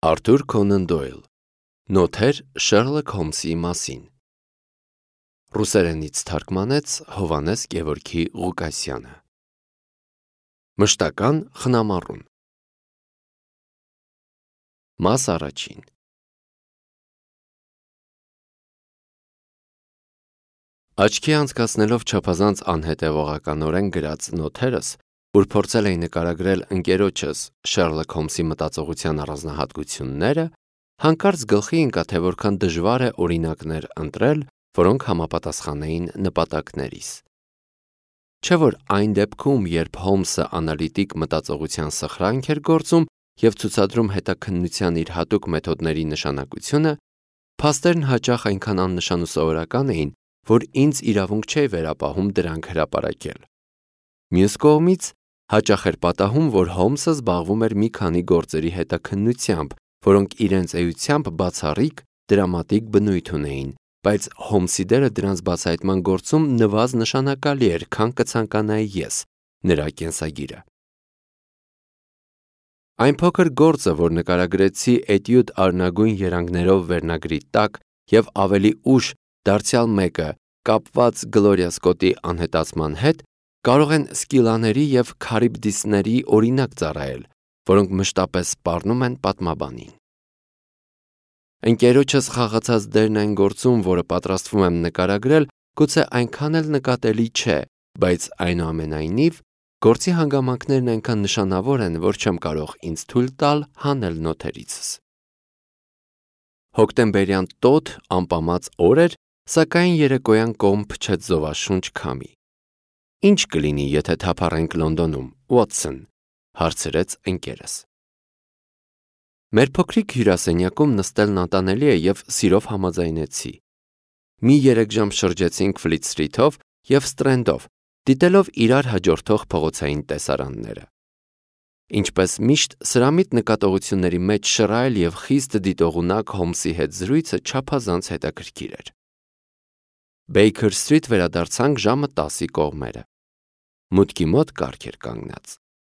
Արթուր Քոնան Դոյլ Նոթեր Շերլոք Հոլմսի մասին Ռուսերենից թարգմանեց Հովհաննես Գևորգի Ղուկասյանը Մշտական խնամառուն Մաս առաջին Աչքի անցկացնելով չափազանց անհետևողականորեն գրած նոթերս, որ փորձել էի նկարագրել ընկերոջս Շերլոք Հոլմսի մտածողության առանձնահատկությունները, հանկարծ գլխի ընկա, թե որքան դժվար է օրինակներ ընտրել, որոնք համապատասխանեին նպատակներիս։ Չէ՞ որ այն դեպքում, երբ Հոլմսը անալիտիկ մտածողության սխրանք էր գործում և ցուցադրում հետաքննության իր հատուկ մեթոդների նշանակությունը, փաստերն հաճախ այնքան աննշան ու սովորական էին, որ ինձ իրավունք չէի վերապահում դրանք հրապարակել։ Մյուս կողմից, հաճախ էր պատահում, որ Հոլմսը զբաղվում էր մի քանի գործերի հետաքննությամբ, որոնք իրենց էությամբ բացառիկ, դրամատիկ բնույթ ունեին, բայց Հոլմսի դերը դրանց բացահայտման գործում նվազ նշանակալի էր, քան կցանկանայի ես, նրա կենսագիրը։ Այն փոքր գործը, որ նկարագրեցի «Էտյուդ արնագույն երանգներով» վերնագրի տակ և ավելի ուշ դարձյալ մեկը կապված Գլորիա Սկոտի անհետացման հետ, կարող են Սկիլաների և Քարիբդիսների օրինակ ծառայել, որոնք մշտապես սպառնում են պատմաբանին։ Ընկերոջս խաղացած դերն այն գործում, որը պատրաստվում եմ նկարագրել, գուցե այնքան էլ նկատելի չէ, բայց այնուամենայնիվ, գործի հանգամանքներն այնքան նշանավոր են, որ չեմ կարող ինձ թույլ տալ հանել նոթերիցս։ Հոկտեմբերյան տոտ, ամպամած օր էր, սակայն երեկոյան կողմ փչեց զովաշունչ քամի։ «Ինչ կլինի, եթե թափառենք Լոնդոնում, Ուոթսոն», հարցրեց ընկերս։ Մեր փոքրիկ հյուրասենյակում նստելն անտանելի է և սիրով համաձայնեցի։ Մի 3 ժամ շրջեցինք Ֆլիթ Սթրիթով և Սթրենդով, դիտելով իրար հաջորդող փողոցային տեսարանները։ Ինչպես միշտ, սրամիտ նկատողությունների մեջ շռայլ և խիստ դիտողունակ Հոլմսի հետ զրույցը չափազանց հետաքրքիր էր։ Բեյքեր Սթրիթ վերադարձանք ժամը 10-ի կողմերը։ Մուտքի մոտ կառք էր կանգնած։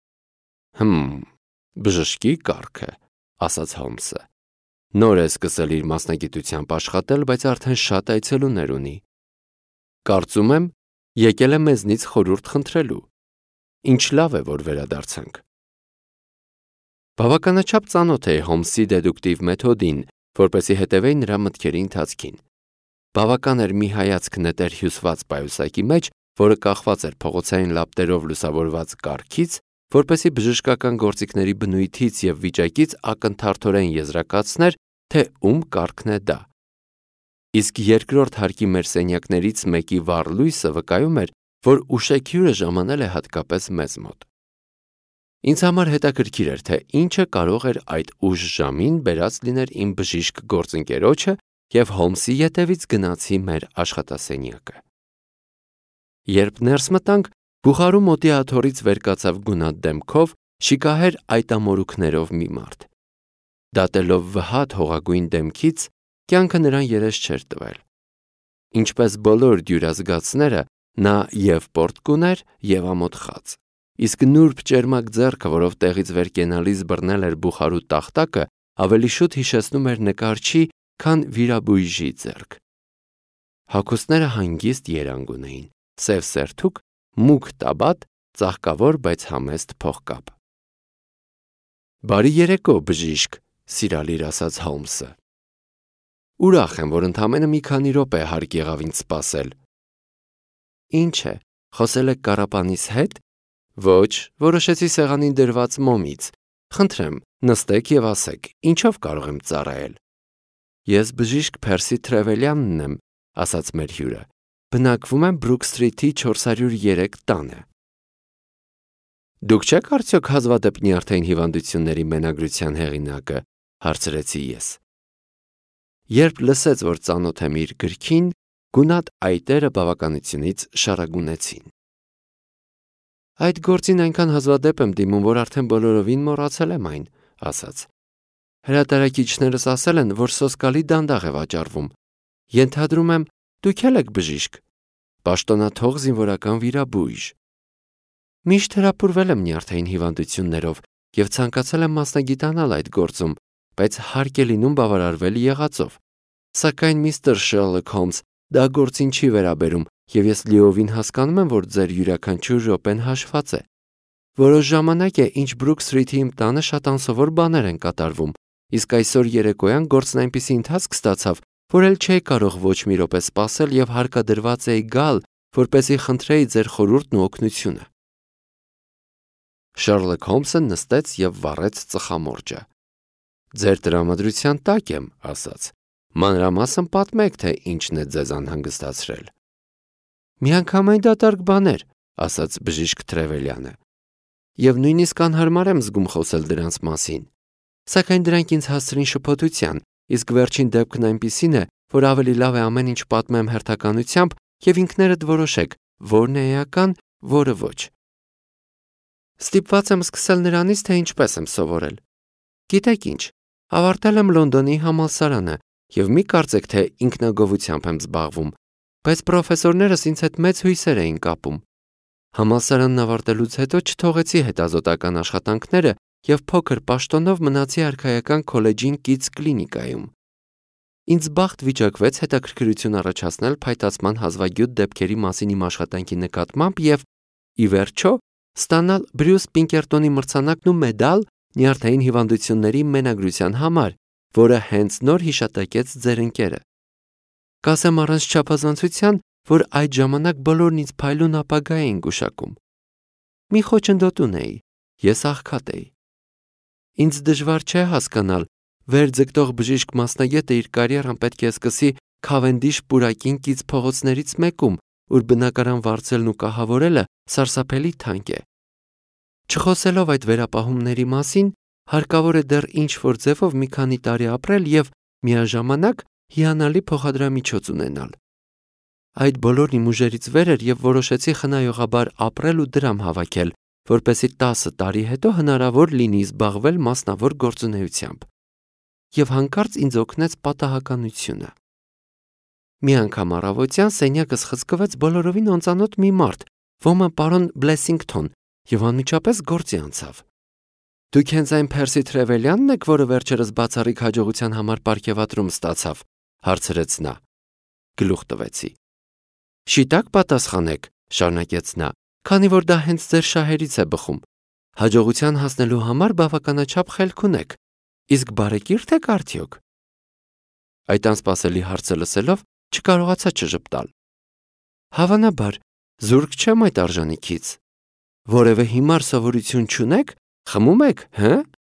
Բժշկի կառքը, ասաց Հոլմսը։ Նոր է սկսել իր մասնագիտությամբ աշխատել, բայց արդեն շատ այցելուներ ունի։ Կարծում եմ, եկել է մեզնից խորհուրդ խնդրելու։ Ինչ լավ է, որ վերադարձանք։ Բավականաչափ ծանոթ էի Հոլմսի դեդուկտիվ մեթոդին, որպեսզի հետևեի նրա մտքերի ընթացքին։ Բավական էր մի հայացք նետեր հյուսված պայուսակի մեջ, որը կախված էր փողոցային լապտերով լուսավորված կառքից, որպեսզի բժշկական գործիքների բնույթից և վիճակից ակնթարթորեն եզրակացներ, թե ում կառքն է դա։ Իսկ երկրորդ հարկի մեր սենյակներից մեկի վառ լույսը վկայում էր, որ ուշեքյուրը ժամանել է հատկապես մեզ մոտ։ Ինձ համար հետաքրքիր էր, թե ինչը կարող էր այդ ուշ ժամին բերած լիներ իմ բժիշկ գործընկերոջը, և Հոլմսի ետևից գնացի մեր աշխատասենյակը։ Երբ ներս մտանք, բուխարու մոտի աթոռից վեր կացավ գունատ դեմքով, շիկահեր այտամորուքներով մի մարդ։ Դատելով վհատ հողագույն դեմքից, կյանքը նրան երես չէր տվել։ Ինչպես բոլոր դյուրազգացները, նա և պորտկ ուներ, և ամոթ խաց, իսկ նուրբ ճերմակ ձեռքը, որով տեղից վեր կենալիս բռնել էր բուխարու տախտակը, ավելի շուտ հիշեցնում էր նկարչի, քան վիրաբույժի ձեռք։ Հագուստները հանգիստ երանգ ունեին, սև սերթուկ, մուգ տաբատ, ծաղկավոր, բայց համեստ փողկապ։ Բարի երեկո, բժիշկ, սիրալիր ասաց Հոլմսը։ Ուրախ եմ, որ ընդամենը մի քանի րոպե հարկ եղավ ինձ սպասել։ Ինչ է, խոսել եք կառապանիս հետ։ Ոչ, որոշեցի սեղանին դրված մոմից։ Խնդրեմ, նստեք և ասեք, ինչով կարող եմ ծառայել։ Ես բժիշկ Փերսի Թրևելյանն եմ, ասաց մեր հյուրը։ Բնակվում եմ Բրուք Սթրիթի 403 տանը։ Դուք չեք արդյոք հազվադեպ նյարդային հիվանդությունների մենագրության հեղինակը, հարցրեցի ես։ Երբ լսեց, որ ծանոթ եմ իր գրքին, գունատ այտերը բավականությունից շառագունեցին։ Այդ գործին այնքան հազվադեպ եմ դիմում, որ արդեն բոլորովին մոռացել եմ այն, ասաց։ Հրատարակիչներս ասել են, որ սոսկալի դանդաղ է վաճառվում։ Ենթադրում եմ, դուք էլ եք բժիշկ։ Պաշտոնաթող զինվորական վիրաբույժ։ Միշտ հրապուրվել եմ նյարդային հիվանդություններով և ցանկացել եմ մասնագիտանալ այդ գործում, բայց հարկ է լինում բավարարվել եղածով։ Սակայն միստր Շերլոկ Հոլմս, դա գործին չի վերաբերում, եւ ես լիովին հասկանում եմ, որ ձեր յուրաքանչյուր րոպեն հաշված է։ Որոշ ժամանակ է, ինչ Բրուք Սթրիթի իմ տանը շատ անսովոր բաներ են կատարվում, իսկ այսօր երեկոյան գործն այնպիսի ընթացք ստացավ, որ էլ չէի կարող ոչ մի րոպե սպասել եւ հարկադրված էի գալ, որպեսզի խնդրեի ձեր խորհուրդն ու օգնությունը։ Շերլոկ Հոլմսը նստեց եւ վառեց ծխամորճը։ Ձեր տրամադրության տակ եմ, ասաց։ Մանրամասն պատմեք, թե ինչն է ձեզ անհանգստացրել։ Միանգամայն դատարկ բաներ, ասաց բժիշկ Տրևելյանը։ Եվ նույնիսկ անհարմար եմ զգում խոսել դրանց մասին։ Սակայն դրանք ինձ հասցրին շփոթության, իսկ վերջին դեպքն այնպիսին է, որ ավելի լավ է ամեն ինչ պատմեմ հերթականությամբ եւ ինքներդ որոշեք, որն է էական, որը ոչ։ Ստիպված եմ սկսել նրանից, թե ինչպես եմ սովորել։ Գիտեք ինչ, ավարտել եմ Լոնդոնի համալսարանը եւ մի կարծեք, թե ինքնագովությամբ եմ զբաղվում, բայց պրոֆեսորներս ինձ հետ մեծ հույսեր էին կապում։ Համալսարանն ավարտելուց հետո չթողեցի հետազոտական աշխատանքները եւ փոքր պաշտոնով մնացի արքայական քոլեջին կից կլինիկայում։ Ինձ բախտ վիճակվեց հետաքրքրություն առաջացնել փայտացման հազվագյուտ դեպքերի մասին իմ աշխատանքի նկատմամբ եւ, ի վերջո, ստանալ Բրյուս Պինկերտոնի մրցանակն ու մեդալ նյարդային հիվանդությունների մենագրության համար, որը հենց նոր հիշատակեց ձեր ընկերը։ Կասեմ առանց չափազանցության, որ այդ ժամանակ բոլորն ինձ փայլուն ապագա էին գուշակում։ Մի խոչընդոտ ունեի, ես աղքատ էի։ Ինձ դժվար չէ հասկանալ, վերձգտող բժիշկ մասնագետը իր կարիերան պետք է սկսի Քավենդիշ պուրակին կից փողոցներից մեկում, ուր բնակարան վարձելն ու կահավորելը սարսափելի թանկ է։ Չխոսելով այդ վերապահումների մասին, հարկավոր է դեռ ինչ-որ ձևով մի քանի տարի ապրել եւ միաժամանակ հիանալի փոխադրամիջոց ունենալ։ Այդ բոլորն իմ ուժերից վեր էր եւ որոշեցի խնայողաբար ապրել ու դրամ հավաքել, որպեսզի 10 տարի հետո հնարավոր լինի զբաղվել մասնավոր գործունեությամբ։ Եվ հանկարծ ինձ օգնեց պատահականությունը։ Մի անգամ առավոտյան սենյակս խցկվեց բոլորովին անծանոթ մի մարդ, ոմը պարոն Բլեսինգթոն, եւ անմիջապես գործի անցավ։ Դուք հենց այն Փերսի Տրևելյանն եք, որը վերջերս բացառիկ հաջողության համար պարգևատրում ստացավ, հարցրեց նա։ Գլուխ տվեցի։ Շիտակ պատասխանեք, շարունակեց նա, քանի որ դա հենց ձեր շահերից է բխում։ Հաջողության հասնելու համար բավականաչափ խելք ունեք։ Իսկ բարեկիրթ եք արդյոք։ Այդ անսպասելի հարցը լսելով չկարողացա չժպտալ։ Հավանաբար, զուրկ չեմ այդ արժանիքից։ Որևէ հիմար սովորություն չունեք, խմում եք, հը։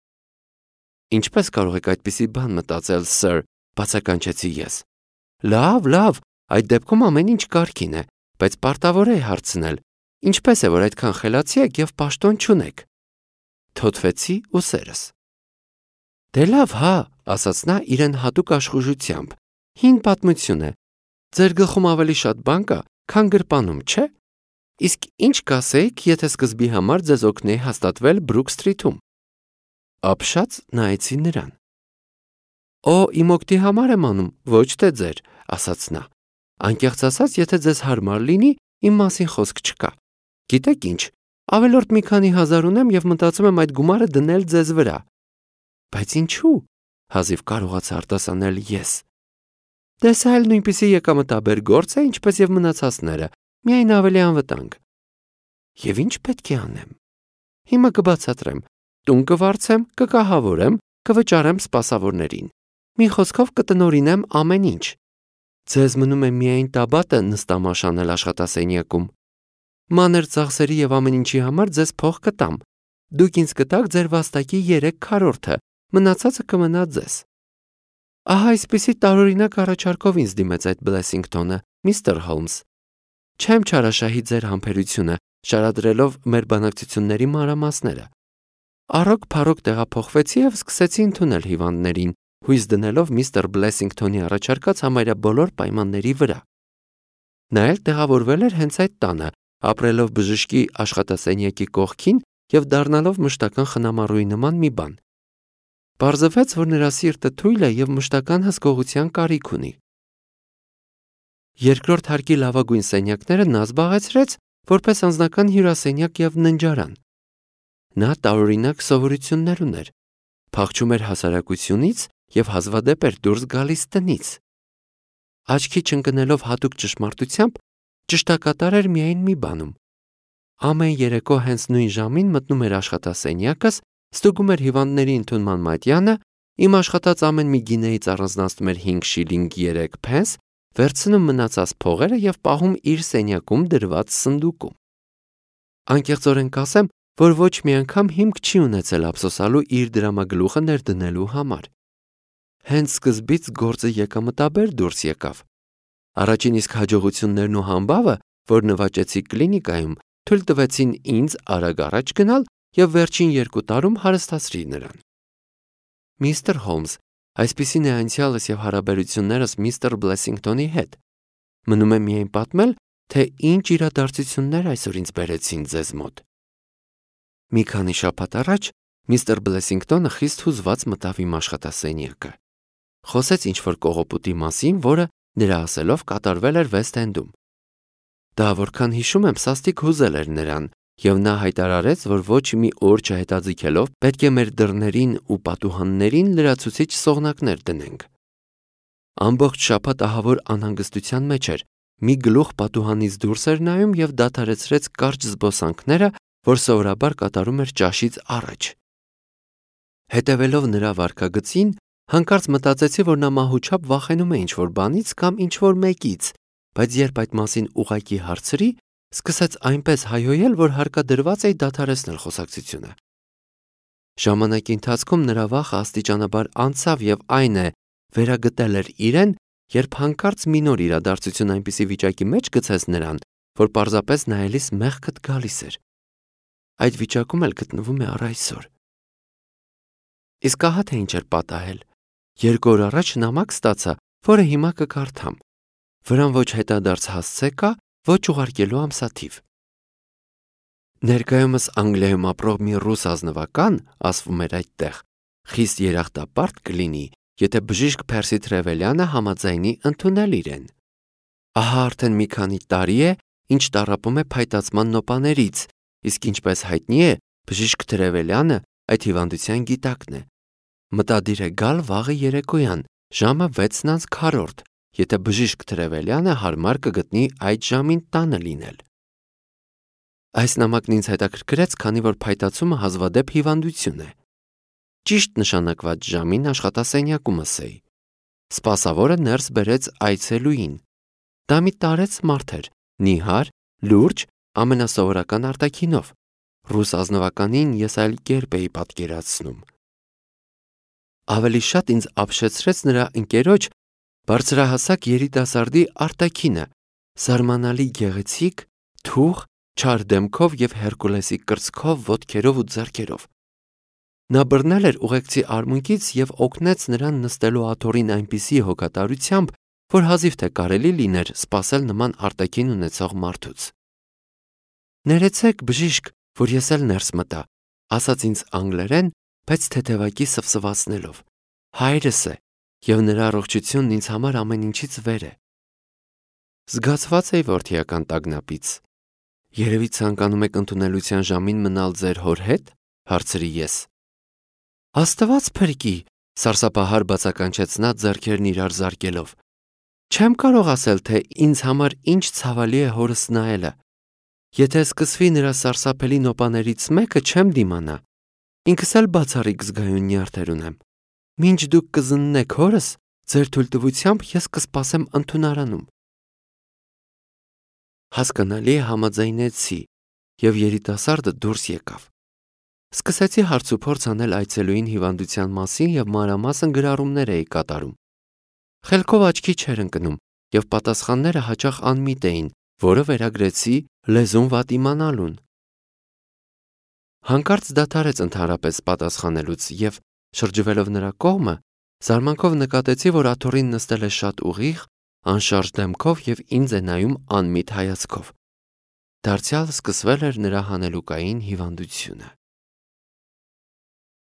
Ինչպես կարող եք այդպիսի բան մտածել, սըր, բացականչեցի ես։ Լավ, այդ դեպքում ամեն ինչ կարգին է, բայց պարտավոր է հարցնել, ինչպես է, որ այդքան խելացի եք եւ պաշտոն չունեք։ Թոթվեցի ուսերս։ Դե լավ, հա, ասաց նա իրեն հատուկ աշխուժությամբ։ Հին պատմություն է։ Ձեր գլխում ավելի շատ բան կա, քան գրպանում, չէ՞։ Իսկ ինչ կասեիք, եթե սկզբի համար ձեզ օգնեի հաստատվել Բրուք Սթրիթում։ Ապշած նայեցի նրան։ Օ, իմ օգտի համար եմ անում, ոչ թե ձեր, ասաց նա։ Անկեղծ ասած, եթե ձեզ հարմար լինի, իմ մասին խոսք չկա։ Գիտեք ինչ, ավելորդ մի քանի հազար ունեմ եւ մտածում եմ այդ գումարը դնել ձեզ վրա։ Բայց ինչու՞, հազիվ կարողացա արտասանել ես։ Դե սա էլ նույնպիսի եկամտաբեր գործ է, ինչպես եւ մնացածները, միայն ավելի անվտանգ։ Եվ ինչ պետք է անեմ։ Հիմա կբացատրեմ, տուն կվարձեմ, կկահավորեմ, կվճարեմ սպասավորներին։ Մի խոսքով կտնօրինեմ ամեն ինչ։ Ձեզ մնում է միայն տաբատը նստամաշանել աշխատասենյակում։ Մանր ծախսերի եւ ամեն ինչի համար ձեզ փող կտամ։ Դուք ինձ կտաք ձեր վաստակի 3/4-ը, մնացածը կմնա ձեզ։ Ահա այսպիսի տարօրինակ առաջարկով ինձ դիմեց այդ Բլեսինգթոնը, միստր Հոլմս։ Չեմ չարաշահի ձեր համբերությունը, շարադրելով մեր բանակցությունների մանրամասները։ Առոք-փառոք տեղափոխվեցի եւ սկսեցի ընդունել հիվանդներին, հույս դնելով միստր Բլեսինգթոնի առաջարկած համարյա բոլոր պայմանների վրա։ Նա էլ տեղավորվել էր հենց այդ տանը, ապրելով բժշկի աշխատասենյակի կողքին եւ դառնալով մշտական խնամառուի նման մի բան։ Պարզվեց, որ նրա սիրտը թույլ է եւ մշտական հսկողության կարիք ունի։ Երկրորդ հարկի լավագույն սենյակները նա զբաղեցրեց որպես անձնական հյուրասենյակ եւ ննջարան։ Նա տարօրինակ սովորություններ ուներ։ փախչում էր հասարակությունից և հազվադեպ էր դուրս գալիս տնից։ Աչքի չընկնելով հատուկ ճշմարտությամբ, ճշտակատար էր միայն մի բանում։ Ամեն երեկո հենց նույն ժամին մտնում էր աշխատասենյակս, ստուգում էր հիվանդների ընդունման մատյանը, իմ աշխատած ամեն մի գինեից առանձնացնում էր 5 շիլինգ 3 փենս, վերցնում մնացած փողերը և պահում իր սենյակում դրված սնդուկում։ Անկեղծորեն կասեմ, որ ոչ մի անգամ հիմք չի ունեցել ափսոսալու իր դրամագլուխը ներդնելու համար։ Հենց սկզբից գործը եկամտաբեր դուրս եկավ։ Առաջին իսկ հաջողություններն ու համբավը, որ նվաճեցի կլինիկայում, թույլ տվեցին ինձ արագ առաջ գնալ և վերջին 2 տարում հարստացրի նրան։ Միսթր Հոլմս, այսպիսին է անցյալս և հարաբերություններս միստր Բլեսինգտոնի հետ։ Մնում է միայն պատմել, թե ինչ իրադարձություններ այսօր ինձ բերեցին ձեզ մոտ։ Մի քանի շաբաթ առաջ միստր Բլեսինգտոնը խիստ հուզված մտավ իմ աշխատասենյակը։ Խոսեց ինչ-որ կողոպուտի մասին, որը, նրա ասելով, կատարվել էր Վեսթ Էնդում։ Դա, որքան հիշում եմ, սաստիկ հուզել էր նրան, և նա հայտարարեց, որ ոչ մի օր չհետաձգելով պետք է մեր դռներին ու պատուհաններին լրացուցիչ սողնակներ դնենք։ Ամբողջ շաբաթ ահավոր անհանգստության մեջ էր, մի գլուխ պատուհանից դուրս էր նայում և դադարեցրեց կարճ զբոսանքները, որ սովորաբար կատարում էր ճաշից առաջ։ Հետևելով նրա վարքագծին, հանկարծ մտածեցի, որ նա մահուչապ վախենում է ինչ-որ բանից կամ ինչ-որ մեկից, բայց երբ այդ մասին ուղղակի հարցրի, սկսեց այնպես հայհոյել, որ հարկադրված էի դադարեցնել խոսակցությունը։ Ժամանակի ընթացքում նրա վախը աստիճանաբար անցավ և այն է, վերագտել էր իրեն, երբ հանկարծ մի նոր իրադարձություն այնպիսի վիճակի մեջ գցեց նրան, որ պարզապես նայելիս մեղքդ գալիս էր։ Այդ վիճակում էլ գտնվում է առ այսօր։ Իսկ ահա թե ինչ էր պատահել։ 2 օր առաջ նամակ ստացա, որը հիմա կկարդամ։ Վրան ոչ հետադարձ հասցե կա, ոչ ուղարկելու ամսաթիվ։ Ներկայումս Անգլիայում ապրող մի ռուս ազնվական, ասվում էր այդտեղ, խիստ երախտապարտ կլինի, եթե բժիշկ Փերսի Թրևելյանը համաձայնի ընդունել իրեն։ Ահա արդեն մի քանի տարի է, ինչ տառապում է փայտացման նոպաներից, իսկ ինչպես հայտնի է, բժիշկ Թրևելյանը այդ հիվանդության գիտակն է։ Մտադիր է գալ վաղը երեկոյան, ժամը 6:40, եթե բժիշկ Թրևելյանը հարմար կգտնի այդ ժամին տանը լինել։ Այս նամակն ինձ հետաքրքրեց, քանի որ փայտացումը հազվադեպ հիվանդություն է։ Ճիշտ նշանակված ժամին աշխատասենյակումս էի։ Սպասավորը ներս բերեց այցելուին։ Դա մի տարեց մարդ էր, նիհար, լուրջ, ամենասովորական արտաքինով։ Ռուս ազնվականին ես այլ կերպ էի պատկերացնում։ Ավելի շատ ինձ ապշեցրեց նրա ընկերոջ, բարձրահասակ երիտասարդի արտաքինը, զարմանալի գեղեցիկ, թուխ, չար դեմքով և Հերկուլեսի կրծքով, ոտքերով ու ձեռքերով։ Նա բռնել էր ուղեկցի արմունկից և օգնեց նրան նստելու աթոռին այնպիսի հոգատարությամբ, որ հազիվ թե կարելի լիներ սպասել նման արտաքին ունեցող մարդուց։ Ներեցեք, բժիշկ, որ ես էլ ներս մտա, ասաց ինձ անգլերեն, բայց թեթևակի սվսվածնելով։ Հայրս է, և նրա առողջությունն ինձ համար ամեն ինչից վեր է։ Զգացված էի որդիական տագնապից։ Երևի ցանկանում եք ընդունելության ժամին մնալ ձեր հոր հետ, հարցրի ես։ Աստված փրկի, սարսափահար բացականչեց նա ձեռքերն իրար զարկելով։ Չեմ կարող ասել, թե ինձ համար ինչ ցավալի է հորս նայելը։ Եթե սկսվի նրա սարսափելի նոպաներից մեկը, չեմ դիմանա։ Ինքս էլ բացառիկ զգայուն նյարդեր ունեմ։ Մինչ դուք կզննեք հորս, ձեր թույլտվությամբ ես կսպասեմ ընդունարանում։ Հասկանալի է, համաձայնեցի, և երիտասարդը դուրս եկավ։ Սկսեցի հարցուփորձ անել այցելուին հիվանդության մասին և մանրամասն գրառումներ էի կատարում։ Խելքով աչքի չէր ընկնում, և պատասխանները հաճախ անմիտ էին, որը վերագրեցի լեզուն վատ իմանալուն։ Հանկարծ դադարեց ընդհանրապես պատասխանելուց և, շրջվելով նրա կողմը, զարմանքով նկատեցի, որ աթոռին նստել է շատ ուղիղ, անշարժ դեմքով և ինձ է նայում անմիտ հայացքով։ Դարձյալ սկսվել էր նրա հանելուկային հիվանդությունը։